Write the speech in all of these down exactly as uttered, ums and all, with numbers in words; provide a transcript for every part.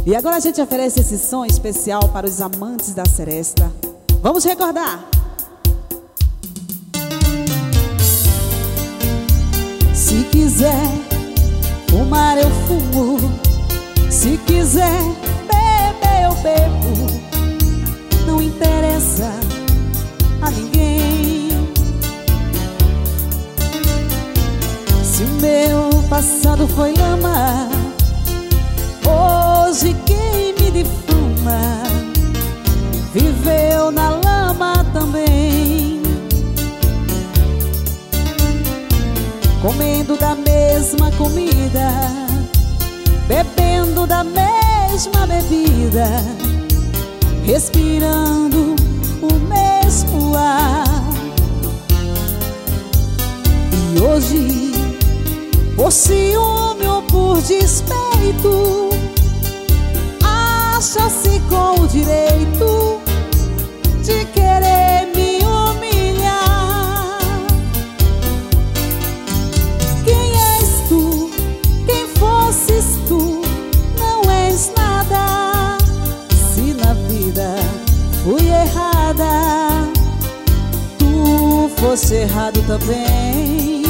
E agora a gente oferece esse som especial para os amantes da seresta. Vamos recordar. Se quiser fumar eu fumo, se quiser beber eu bebo, não interessa a ninguém. Se o meu passado foi lama, hoje quem me defuma viveu na lama também, comendo da mesma comida, bebendo da mesma bebida, respirando o mesmo ar. E hoje, por ciúme ou por despeito, acha-se com o direito de querer me humilhar. Quem és tu? Quem fosses tu? Não és nada. Se na vida fui errada, tu fosse errado também.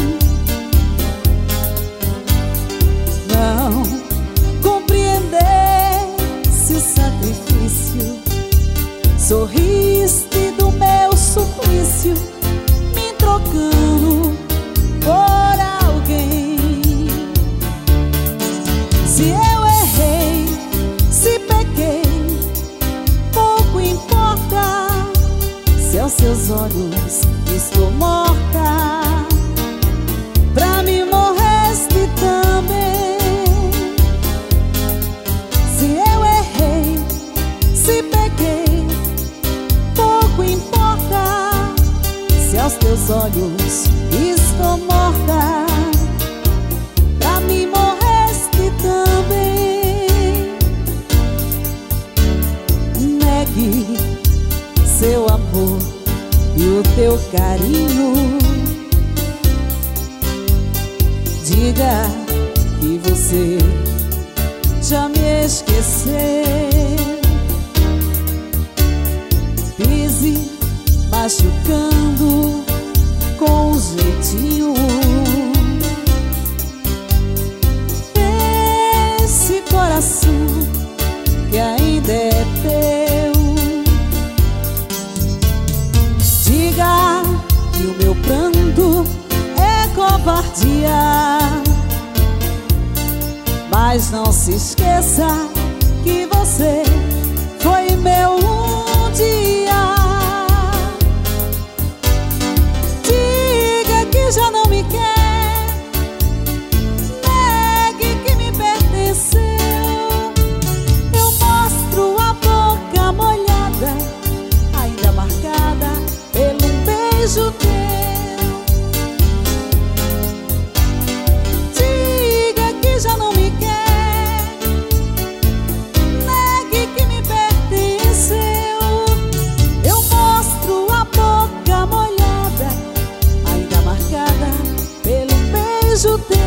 Não compreendesse o sacrifício, sorriste do meu suplício, me trocando por alguém. Se eu errei, se pequei, pouco importa, se aos seus olhos estou morta, pra mim morreste também. Se pequei, pouco importa, se aos teus olhos estou morta, pra mim morreste também. Negue seu amor e o teu carinho, diga que você já me esqueceu. Pise machucando com jeitinho esse coração que ainda é teu. Diga que o meu pranto é covardia, mas não se esqueça que você foi meu um dia. Diga que já não me quer, negue que me pertenceu. Eu mostro a boca molhada, ainda marcada pelo um beijo teu. Diga que já não me quer, negue que me pertenceu. Eu mostro a boca molhada, ainda marcada pelo beijo teu.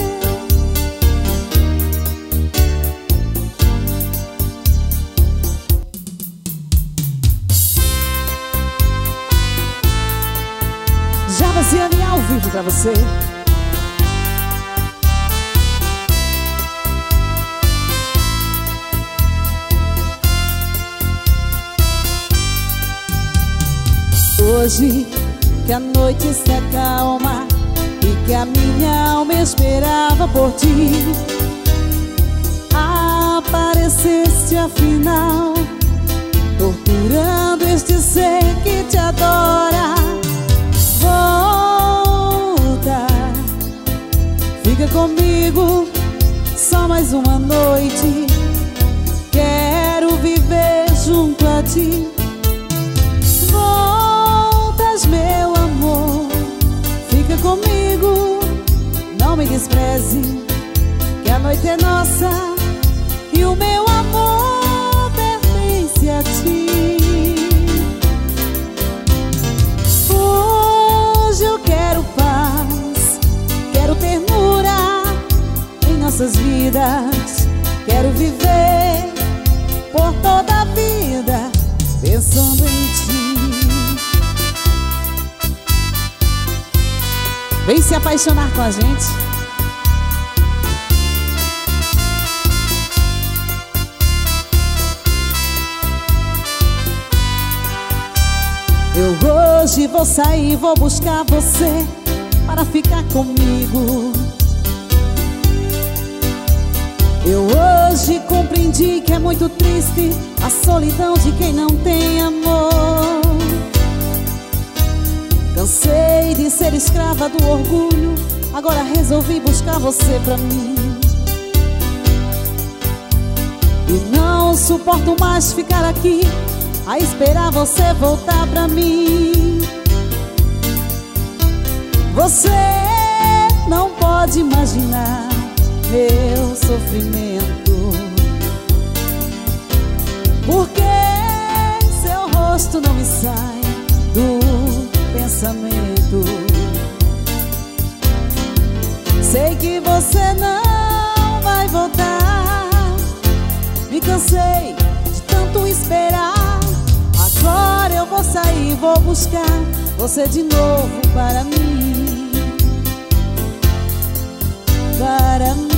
Javaziane ao vivo pra você. Hoje que a noite se acalma e que a minha alma esperava por ti, apareceste afinal, torturando este ser que te adora. Volta, fica comigo só mais uma noite, quero viver junto a ti. Voltas, meu amor, fica comigo, não me despreze, que a noite é nossa e o meu amor pertence a ti. Hoje eu quero paz, quero ternura em nossas vidas, quero viver toda a vida pensando em ti. Vem se apaixonar com a gente. Eu hoje vou sair, vou buscar você para ficar comigo. Eu hoje compreendi que é muito triste a solidão de quem não tem amor. Cansei de ser escrava do orgulho, agora resolvi buscar você pra mim. E não suporto mais ficar aqui a esperar você voltar pra mim. Você não pode imaginar meu sofrimento, porque seu rosto não me sai do pensamento. Sei que você não vai voltar. Me cansei de tanto esperar. Agora eu vou sair, vou buscar você de novo para mim, para mim.